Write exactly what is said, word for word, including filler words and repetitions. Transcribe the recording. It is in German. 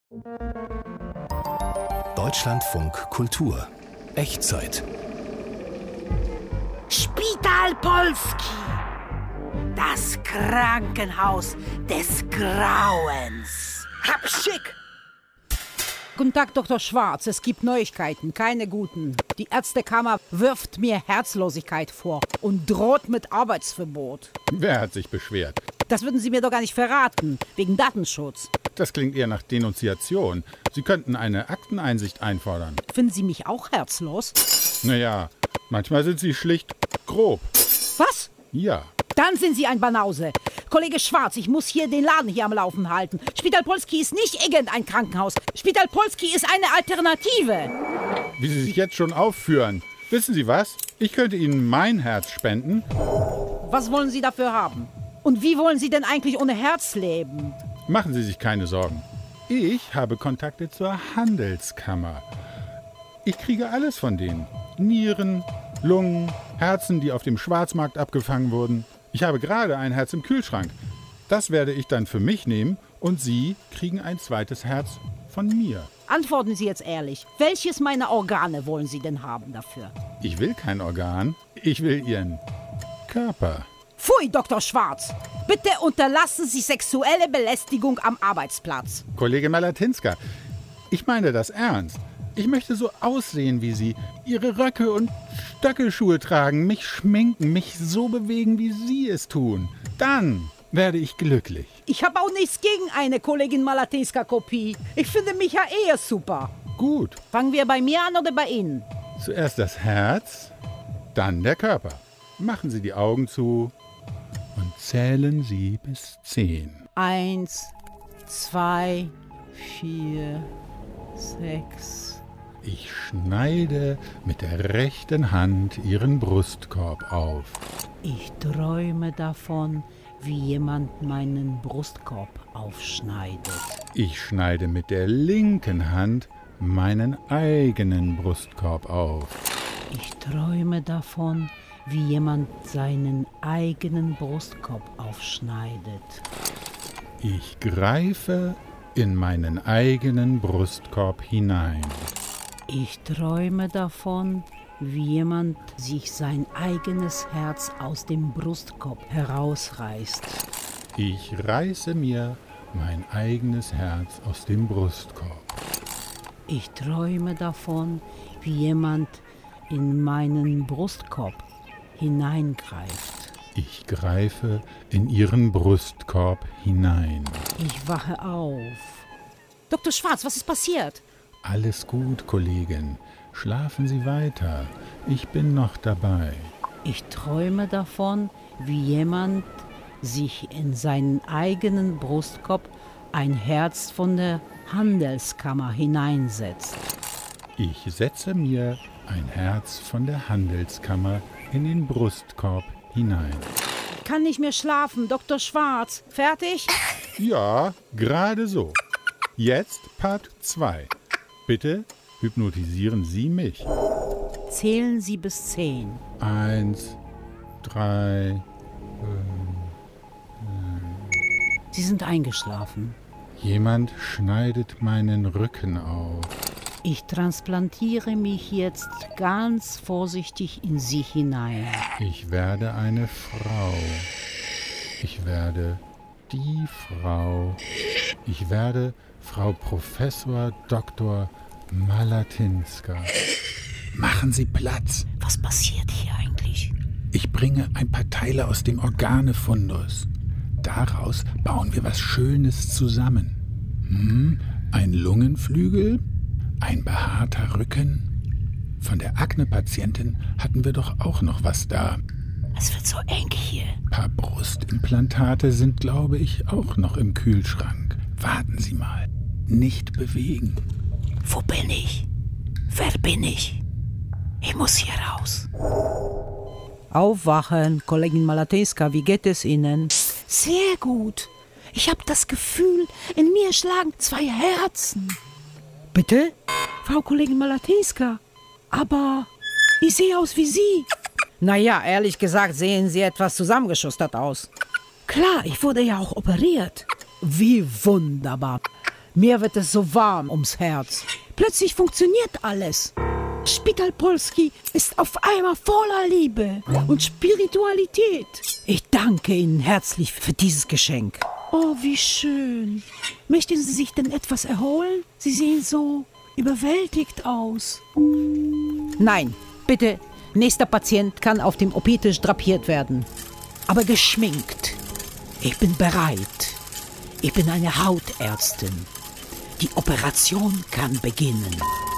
Deutschlandfunk Kultur. Echtzeit. Spital Polski. Das Krankenhaus des Grauens. Hab schick! Guten Tag, Doktor Schwarz. Es gibt Neuigkeiten, keine guten. Die Ärztekammer wirft mir Herzlosigkeit vor und droht mit Arbeitsverbot. Wer hat sich beschwert? Das würden Sie mir doch gar nicht verraten, wegen Datenschutz. Das klingt eher nach Denunziation. Sie könnten eine Akteneinsicht einfordern. Finden Sie mich auch herzlos? Naja, manchmal sind Sie schlicht grob. Was? Ja. Dann sind Sie ein Banause. Kollege Schwarz, ich muss hier den Laden hier am Laufen halten. Spital Polski ist nicht irgendein Krankenhaus. Spital Polski ist eine Alternative. Wie Sie sich jetzt schon aufführen. Wissen Sie was? Ich könnte Ihnen mein Herz spenden. Was wollen Sie dafür haben? Und wie wollen Sie denn eigentlich ohne Herz leben? Machen Sie sich keine Sorgen. Ich habe Kontakte zur Handelskammer. Ich kriege alles von denen. Nieren, Lungen, Herzen, die auf dem Schwarzmarkt abgefangen wurden. Ich habe gerade ein Herz im Kühlschrank. Das werde ich dann für mich nehmen und Sie kriegen ein zweites Herz von mir. Antworten Sie jetzt ehrlich. Welches meiner Organe wollen Sie denn haben dafür? Ich will kein Organ. Ich will Ihren Körper. Pfui, Doktor Schwarz. Bitte unterlassen Sie sexuelle Belästigung am Arbeitsplatz. Kollege Malatinska, ich meine das ernst. Ich möchte so aussehen wie Sie, Ihre Röcke und Stöckelschuhe tragen, mich schminken, mich so bewegen, wie Sie es tun. Dann werde ich glücklich. Ich habe auch nichts gegen eine Kollegin Malatinska-Kopie. Ich finde mich ja eher super. Gut. Fangen wir bei mir an oder bei Ihnen? Zuerst das Herz, dann der Körper. Machen Sie die Augen zu und zählen Sie bis zehn. Eins, zwei, vier, sechs... Ich schneide mit der rechten Hand Ihren Brustkorb auf. Ich träume davon, wie jemand meinen Brustkorb aufschneidet. Ich schneide mit der linken Hand meinen eigenen Brustkorb auf. Ich träume davon, wie jemand seinen eigenen Brustkorb aufschneidet. Ich greife in meinen eigenen Brustkorb hinein. Ich träume davon, wie jemand sich sein eigenes Herz aus dem Brustkorb herausreißt. Ich reiße mir mein eigenes Herz aus dem Brustkorb. Ich träume davon, wie jemand in meinen Brustkorb hineingreift. Ich greife in Ihren Brustkorb hinein. Ich wache auf. Doktor Schwarz, was ist passiert? Alles gut, Kollegin. Schlafen Sie weiter. Ich bin noch dabei. Ich träume davon, wie jemand sich in seinen eigenen Brustkorb ein Herz von der Handelskammer hineinsetzt. Ich setze mir ein Herz von der Handelskammer in den Brustkorb hinein. Ich kann nicht mehr schlafen, Doktor Schwarz. Fertig? Ja, gerade so. Jetzt Part zwei. Bitte hypnotisieren Sie mich. Zählen Sie bis zehn. Eins, drei. Sie sind eingeschlafen. Jemand schneidet meinen Rücken auf. Ich transplantiere mich jetzt ganz vorsichtig in Sie hinein. Ich werde eine Frau. Ich werde die Frau. Ich werde Frau Professor Doktor Malatinska. Machen Sie Platz. Was passiert hier eigentlich? Ich bringe ein paar Teile aus dem Organefundus. Daraus bauen wir was Schönes zusammen. Hm, ein Lungenflügel, ein behaarter Rücken. Von der Akne-Patientin hatten wir doch auch noch was da. Es wird so eng hier. Ein paar Brustimplantate sind, glaube ich, auch noch im Kühlschrank. Warten Sie mal. Nicht bewegen. Wo bin ich? Wer bin ich? Ich muss hier raus. Aufwachen, Kollegin Malatinska, wie geht es Ihnen? Sehr gut. Ich habe das Gefühl, in mir schlagen zwei Herzen. Bitte? Frau Kollegin Malatinska, aber ich sehe aus wie Sie. Naja, ehrlich gesagt sehen Sie etwas zusammengeschustert aus. Klar, ich wurde ja auch operiert. Wie wunderbar. Mir wird es so warm ums Herz. Plötzlich funktioniert alles. Spital Polski ist auf einmal voller Liebe und Spiritualität. Ich danke Ihnen herzlich für dieses Geschenk. Oh, wie schön. Möchten Sie sich denn etwas erholen? Sie sehen so überwältigt aus. Nein, bitte. Nächster Patient kann auf dem O P-Tisch drapiert werden. Aber geschminkt. Ich bin bereit. Ich bin eine Hautärztin. Die Operation kann beginnen.